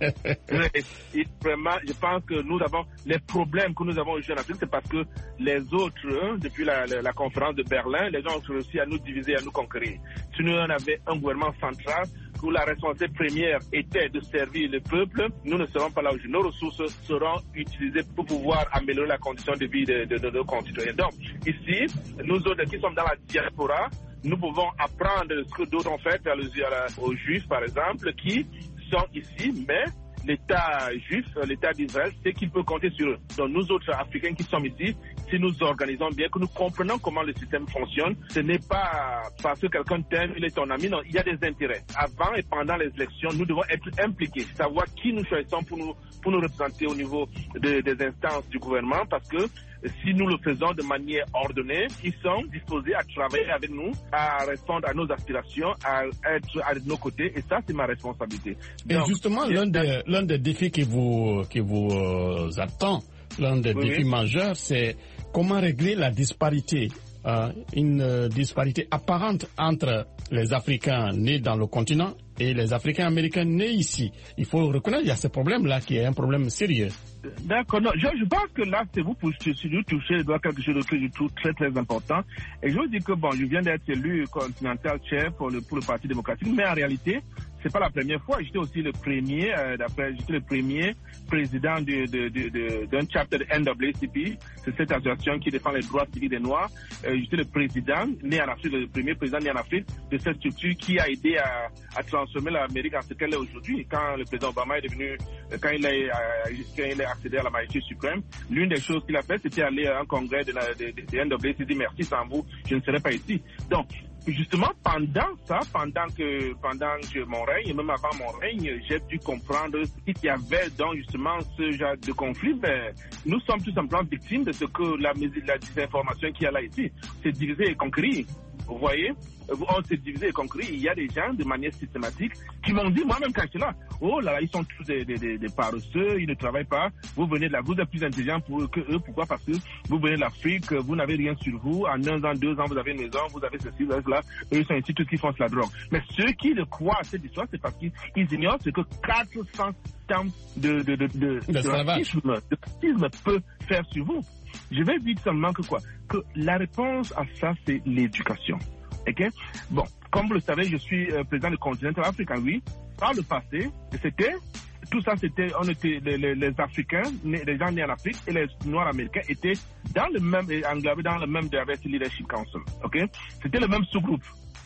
Et vraiment, je pense que nous avons les problèmes que nous avons aujourd'hui en Afrique, c'est parce que les autres, depuis la conférence de Berlin, les gens ont réussi à nous diviser, à nous conquérir. Si nous en avions un gouvernement central, où la responsabilité première était de servir le peuple, nous ne serons pas là aujourd'hui. Nos ressources seront utilisées pour pouvoir améliorer la condition de vie de nos concitoyens. Donc, ici, nous autres qui sommes dans la diaspora, nous pouvons apprendre ce que d'autres ont fait aux Juifs, par exemple, qui sont ici, mais l'État juif, l'État d'Israël, c'est qu'il peut compter sur eux. Donc nous autres Africains qui sommes ici, si nous organisons bien, que nous comprenons comment le système fonctionne, ce n'est pas parce que quelqu'un t'aime, il est ton ami, non, il y a des intérêts. Avant et pendant les élections, nous devons être impliqués, savoir qui nous choisissons pour nous représenter au niveau des instances du gouvernement, parce que si nous le faisons de manière ordonnée, ils sont disposés à travailler avec nous, à répondre à nos aspirations, à être à nos côtés, et ça, c'est ma responsabilité. Et donc, justement, l'un des défis qui vous attend, l'un des défis majeurs, c'est comment régler la disparité, une disparité apparente entre les Africains nés dans le continent et les Africains américains nés ici. Il faut reconnaître qu'il y a ce problème-là qui est un problème sérieux. D'accord. Non, je pense que là, c'est vous pour toucher quelque chose que je trouve très, très important. Et je vous dis que, bon, je viens d'être élu continental chair pour le Parti démocratique, mais en réalité, c'est pas la première fois. J'étais aussi le premier, j'étais le premier président d'un chapter de NAACP. C'est cette association qui défend les droits civiques des Noirs. J'étais le président, né en Afrique, le premier président né en Afrique de cette structure qui a aidé à transformer l'Amérique en ce qu'elle est aujourd'hui. Quand le président Obama est devenu, quand il est accédé à la majesté suprême, l'une des choses qu'il a fait, c'était aller à un congrès de NAACP, dit merci, sans vous, je ne serais pas ici. Donc, justement, pendant mon règne, et même avant mon règne, j'ai dû comprendre qu'il y avait donc justement ce genre de conflit. Ben, nous sommes tout simplement victimes de ce que la désinformation qu'il y a là ici. C'est divisé et conquérir. Vous voyez, on s'est divisé et conquérir. Il y a des gens de manière systématique qui m'ont dit, moi-même quand j'étais là, oh là là, ils sont tous des paresseux, ils ne travaillent pas. Vous venez de là, vous êtes plus intelligents que eux. Pourquoi? Parce que vous venez de l'Afrique, vous n'avez rien sur vous. En 1 an, 2 ans, vous avez une maison, vous avez ceci, vous avez cela. Eux sont ici, tous qui font de la drogue. Mais ceux qui le croient à cette histoire, c'est parce qu'ils ignorent ce que 400 ans de racisme peut faire sur vous. Je vais dire seulement que quoi? Que la réponse à ça, c'est l'éducation. Ok? Bon, comme vous le savez, je suis président du Continental Africa, oui. Par le passé, on était les Africains, les gens nés en Afrique et les Noirs américains étaient dans le même, englobés dans le même Diversity Leadership Council. Ok? C'était le même sous-groupe.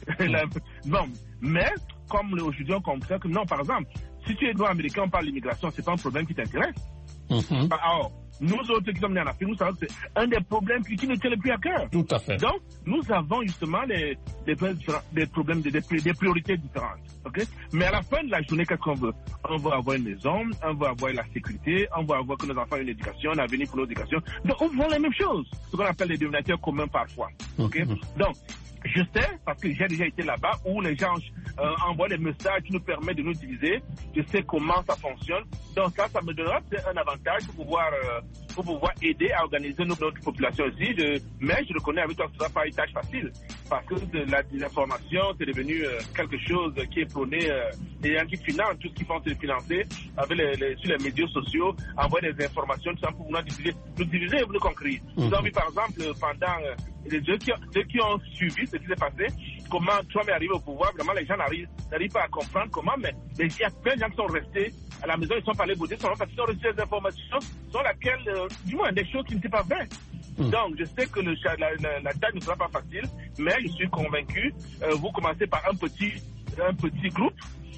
Bon, mais comme aujourd'hui on comprend que non, par exemple, si tu es noir américain, on parle d'immigration, c'est pas un problème qui t'intéresse. Alors, nous autres qui sommes nés en Afrique, nous savons que c'est un des problèmes qui ne tient plus à cœur. Tout à fait. Donc, nous avons justement des problèmes, des priorités différentes. Okay? Mais à la fin de la journée, qu'est-ce qu'on veut? On veut avoir une maison, on veut avoir la sécurité, on veut avoir que nos enfants aient une éducation, un avenir pour l'éducation. Donc, on veut les mêmes choses. Ce qu'on appelle les dénominateurs communs parfois. Okay? Donc, je sais, parce que j'ai déjà été là-bas, où les gens envoient des messages qui nous permettent de nous diviser. Je sais comment ça fonctionne. Donc ça me donnera un avantage pour pouvoir aider à organiser notre population aussi. Mais je reconnais avec toi que ce ne sera pas une tâche facile. Parce que la désinformation, c'est devenu quelque chose qui est prôné, des gens qui financent, tout ce qu'ils font, c'est de financer avec sur les médias sociaux, envoyer des informations, tout ça pour nous diviser et nous conquérir. Nous avons vu par exemple pendant ceux qui ont suivi ce qui s'est passé, comment Trump est arrivé au pouvoir, vraiment les gens n'arrivent pas à comprendre comment, mais il y a plein de gens qui sont restés à la maison, ils sont pas allés voter, parce qu'ils ont reçu des informations sur lesquelles, du moins, des choses qui n'étaient pas vraies. Donc, je sais que la tâche ne sera pas facile, mais je suis convaincu, vous commencez par un petit groupe,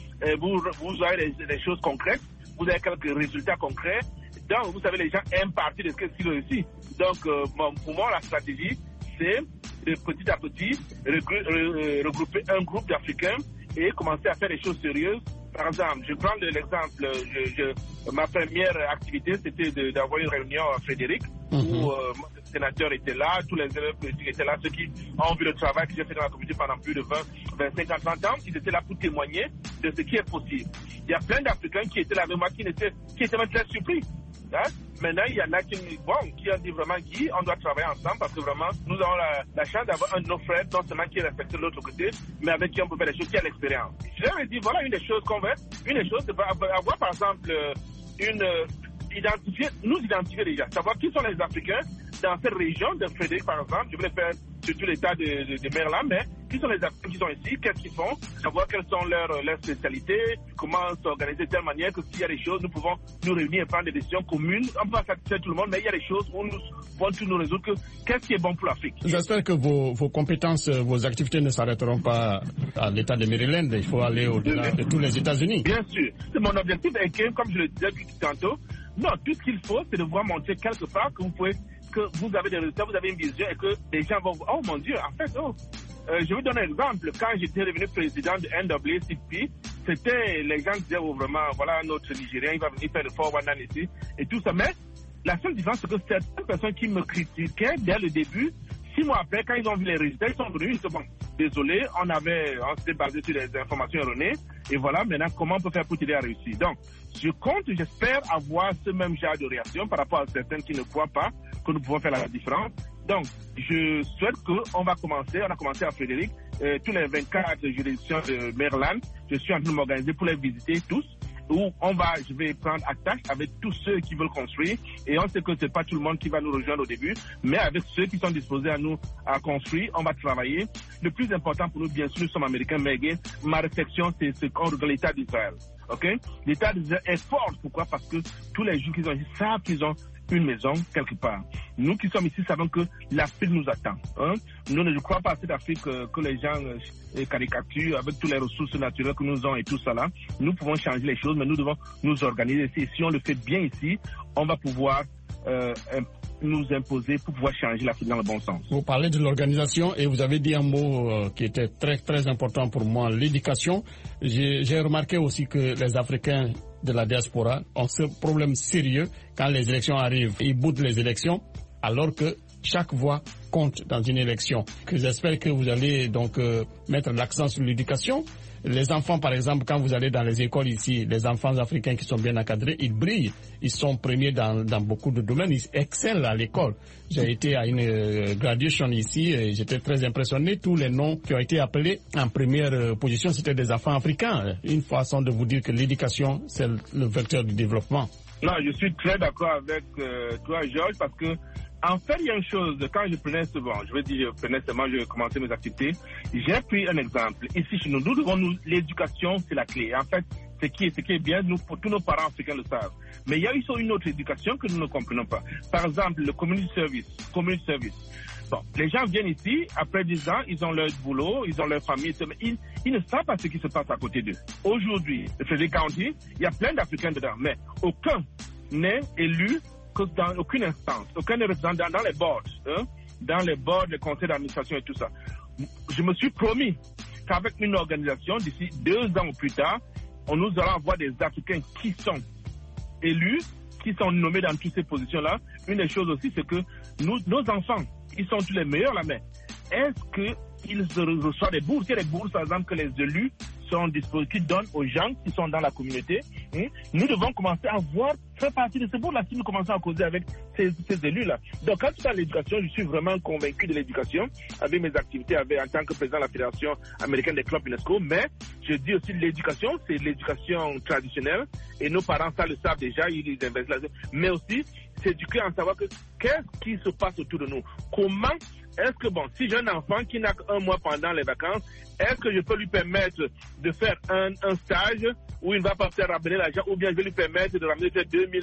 vous aurez des choses concrètes, vous avez quelques résultats concrets, donc vous savez, les gens aiment partir de ce qu'ils réussissent. Donc, pour moi, la stratégie, c'est de petit à petit regrouper un groupe d'Africains et commencer à faire des choses sérieuses. Par exemple, je prends l'exemple, ma première activité, c'était d'avoir une réunion à Frédéric, où le sénateur était là, tous les élèves politiques étaient là, ceux qui ont vu le travail que j'ai fait dans la communauté pendant plus de 20, 25 ans, 30 ans, ils étaient là pour témoigner de ce qui est possible. Il y a plein d'Africains qui étaient là avec moi, qui étaient même très surpris. Hein? Maintenant, il y en a qui ont dit vraiment, Guy, on doit travailler ensemble parce que vraiment, nous avons la chance d'avoir un de nos frères, non seulement qui est respecté de l'autre côté, mais avec qui on peut faire des choses, qui a l'expérience. Je leur ai dit, voilà une des choses qu'on veut. Une des choses, c'est avoir par exemple nous identifier déjà, savoir qui sont les Africains dans cette région de Frédéric, par exemple. Je voulais faire surtout l'état de Maryland, mais qui sont les Africains qui sont ici, qu'est-ce qu'ils font, savoir quelles sont leurs spécialités, comment s'organiser de telle manière que s'il y a des choses, nous pouvons nous réunir et prendre des décisions communes. On ne peut pas satisfaire tout le monde, mais il y a des choses où nous pouvons tous nous résoudre qu'est-ce qui est bon pour l'Afrique. J'espère que vos compétences, vos activités ne s'arrêteront pas à l'État de Maryland. Il faut aller au-delà de tous les États-Unis. Bien sûr. Mon objectif est que, comme je le disais tantôt, non, tout ce qu'il faut, c'est de voir montrer quelque part que vous avez des résultats, vous avez une vision et que les gens vont oh mon Dieu, en fait, je vais donner un exemple. Quand j'étais devenu président de NAACP, c'était les gens disaient vraiment, voilà, notre Nigérien, il va venir faire le 419 ici et tout ça. Mais la seule différence, c'est que certaines personnes qui me critiquaient dès le début, 6 mois après, quand ils ont vu les résultats, ils sont venus, ils se disent, bon, désolé, on s'était basé sur des informations erronées, et voilà, maintenant, comment on peut faire pour t'aider à réussir? Donc, j'espère avoir ce même genre de réaction par rapport à certaines qui ne croient pas que nous pouvons faire la différence. Donc, je souhaite on a commencé à Frédéric, tous les 24 juridictions de Maryland, je suis en train de m'organiser pour les visiter tous, où je vais prendre attache avec tous ceux qui veulent construire, et on sait que c'est pas tout le monde qui va nous rejoindre au début, mais avec ceux qui sont disposés à construire, on va travailler. Le plus important pour nous, bien sûr, nous sommes américains, mais ma réflexion, c'est ce qu'on regarde l'État d'Israël. Ok? L'État d'Israël est fort. Pourquoi? Parce que tous les gens qui sont ici savent qu'ils ont une maison quelque part. Nous qui sommes ici savons que l'Afrique nous attend. Hein? Nous ne crois pas à cette Afrique que les gens caricaturent avec toutes les ressources naturelles que nous avons et tout ça là. Nous pouvons changer les choses, mais nous devons nous organiser ici. Si on le fait bien ici, on va pouvoir nous imposer pour pouvoir changer l'Afrique dans le bon sens. Vous parlez de l'organisation et vous avez dit un mot qui était très très important pour moi, l'éducation. J'ai remarqué aussi que les Africains de la diaspora ont ce problème sérieux quand les élections arrivent. Ils boudent les élections alors que chaque voix compte dans une élection. J'espère que vous allez donc mettre l'accent sur l'éducation. Les enfants, par exemple, quand vous allez dans les écoles ici, les enfants africains qui sont bien encadrés, ils brillent. Ils sont premiers dans beaucoup de domaines. Ils excellent à l'école. J'ai été à une graduation ici et j'étais très impressionné. Tous les noms qui ont été appelés en première position, c'était des enfants africains. Une façon de vous dire que l'éducation, c'est le vecteur du développement. Non, je suis très d'accord avec toi, Georges, parce que en fait, il y a une chose, quand je prenais je commençais mes activités, j'ai pris un exemple. Ici, chez nous, l'éducation, c'est la clé. En fait, ce qui est bien, tous nos parents africains le savent. Mais il y a aussi une autre éducation que nous ne comprenons pas. Par exemple, le community service. Bon, les gens viennent ici, après 10 ans, ils ont leur boulot, ils ont leur famille, mais ils ne savent pas ce qui se passe à côté d'eux. Aujourd'hui, le Frederick County, il y a plein d'Africains dedans, mais aucun n'est élu dans aucune instance, aucun ne représente dans les boards, dans les boards, les conseils d'administration et tout ça. Je me suis promis qu'avec une organisation, d'ici 2 ans ou plus tard, nous allons avoir des Africains qui sont élus, qui sont nommés dans toutes ces positions-là. Une des choses aussi, c'est que nos enfants, ils sont tous les meilleurs là, mais est-ce qu'ils reçoivent des bourses? Il y a des bourses, par exemple, que les élus sont disposés, qui donnent aux gens qui sont dans la communauté. Nous devons commencer à faire partie de ces bourses-là si nous commençons à causer avec ces élus-là. Donc, quand tu as l'éducation, je suis vraiment convaincu de l'éducation avec mes activités en tant que président de la Fédération américaine des clubs UNESCO, mais je dis aussi l'éducation, c'est l'éducation traditionnelle et nos parents, ça le savent déjà, ils investissent là-dessus, mais aussi s'éduquer en savoir qu'est-ce qui se passe autour de nous, comment est-ce que, si j'ai un enfant qui n'a qu'un mois pendant les vacances, est-ce que je peux lui permettre de faire un stage où il ne va pas faire ramener l'argent, ou bien je vais lui permettre de ramener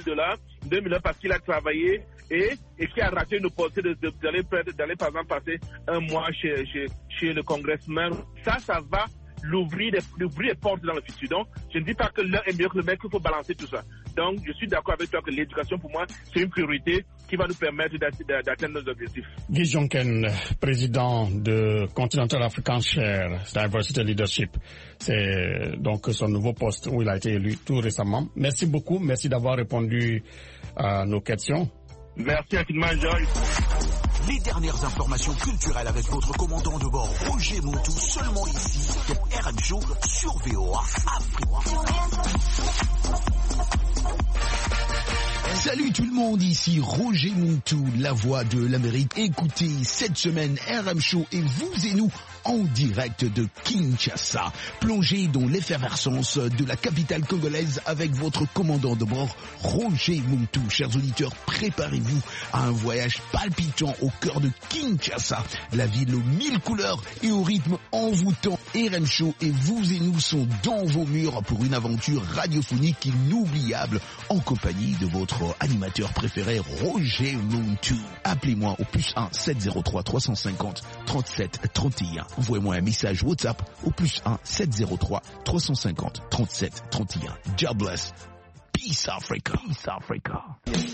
$2,000 parce qu'il a travaillé et qui a raté une opportunité d'aller par exemple passer un mois chez le congressman. Ça va l'ouvrir les portes dans le futur. Donc, je ne dis pas que l'un est mieux que le mec, qu'il faut balancer tout ça. Donc, je suis d'accord avec toi que l'éducation, pour moi, c'est une priorité qui va nous permettre d'atteindre nos objectifs. Guy Jonken, président de Continental African Share Diversity Leadership. C'est donc son nouveau poste où il a été élu tout récemment. Merci beaucoup. Merci d'avoir répondu à nos questions. Merci infiniment, Georges. Les dernières informations culturelles avec votre commandant de bord, Roger Montou, seulement ici, pour RM Show sur VOA Afrique. Salut tout le monde, ici Roger Montou, la voix de l'Amérique. Écoutez cette semaine RM Show et vous et nous en direct de Kinshasa. Plongez dans l'effervescence de la capitale congolaise avec votre commandant de bord, Roger Muntu. Chers auditeurs, préparez-vous à un voyage palpitant au cœur de Kinshasa, la ville aux 1000 couleurs et au rythme envoûtant. RM Show et vous et nous sont dans vos murs pour une aventure radiophonique inoubliable en compagnie de votre animateur préféré, Roger Muntu. Appelez-moi au +1 703 350 37 31. Envoyez-moi un message WhatsApp au +1 703 350 37 31. God bless. Peace Africa. Peace Africa.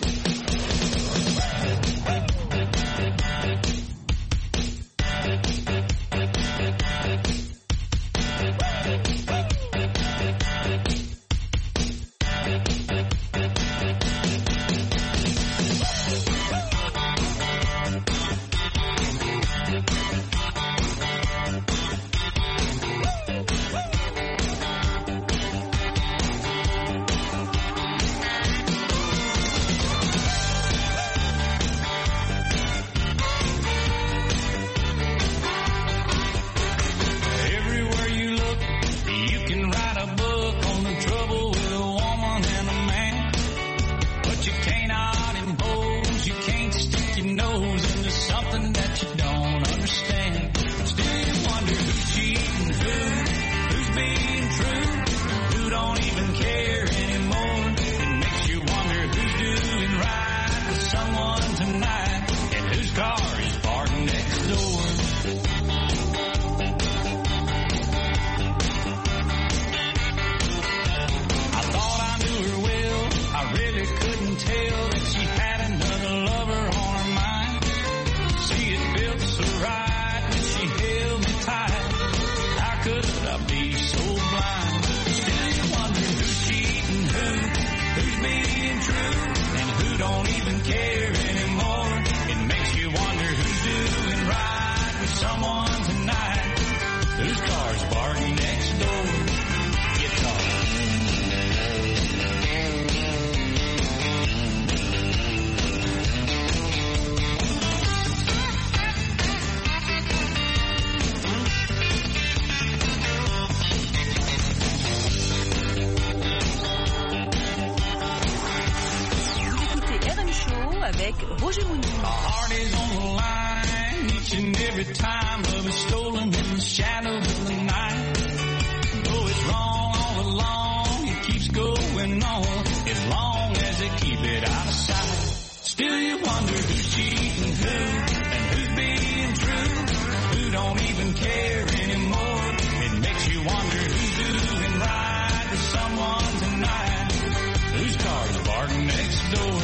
avec Roger Muntu. My heart is on the line each and every time, love is stolen in the shadows of the night. Though it's wrong all along, it keeps going on as long as they keep it out of sight. Still you wonder who's cheating who and who's being true, who don't even care anymore. It makes you wonder who's doing right to someone tonight, whose car's parked next door.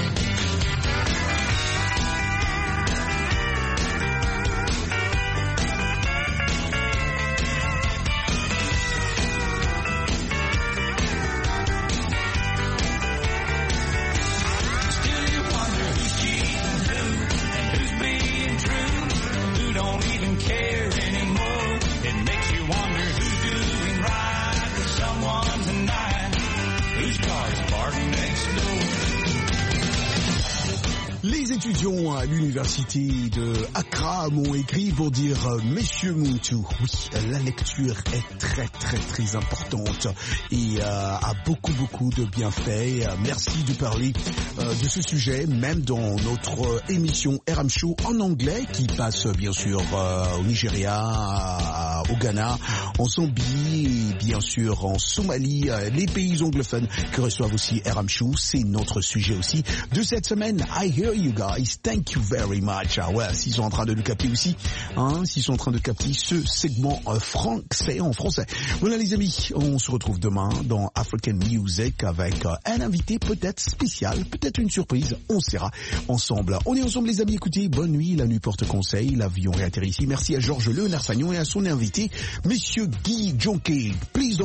Les étudiants à l'université de Accra m'ont écrit pour dire Monsieur Muntu, oui, la lecture est très importante et a beaucoup de bienfaits. Merci de parler de ce sujet, même dans notre émission RM Show en anglais qui passe bien sûr au Nigeria, au Ghana, en Zambie et bien sûr en Somalie, les pays anglophones qui reçoivent aussi RM Show. C'est notre sujet aussi de cette semaine. I hear you guys, thank you very much. Ah ouais, s'ils sont en train de le capter aussi, s'ils sont en train de capter ce segment français en français. Voilà les amis, on se retrouve demain dans African Music avec un invité peut-être spécial, peut-être une surprise, on sera ensemble. On est ensemble les amis, écoutez, bonne nuit, la nuit porte conseil, l'avion réatterrit ici. Merci à Georges Léonard Sagnon et à son invité, Monsieur Guy Jonquet. Please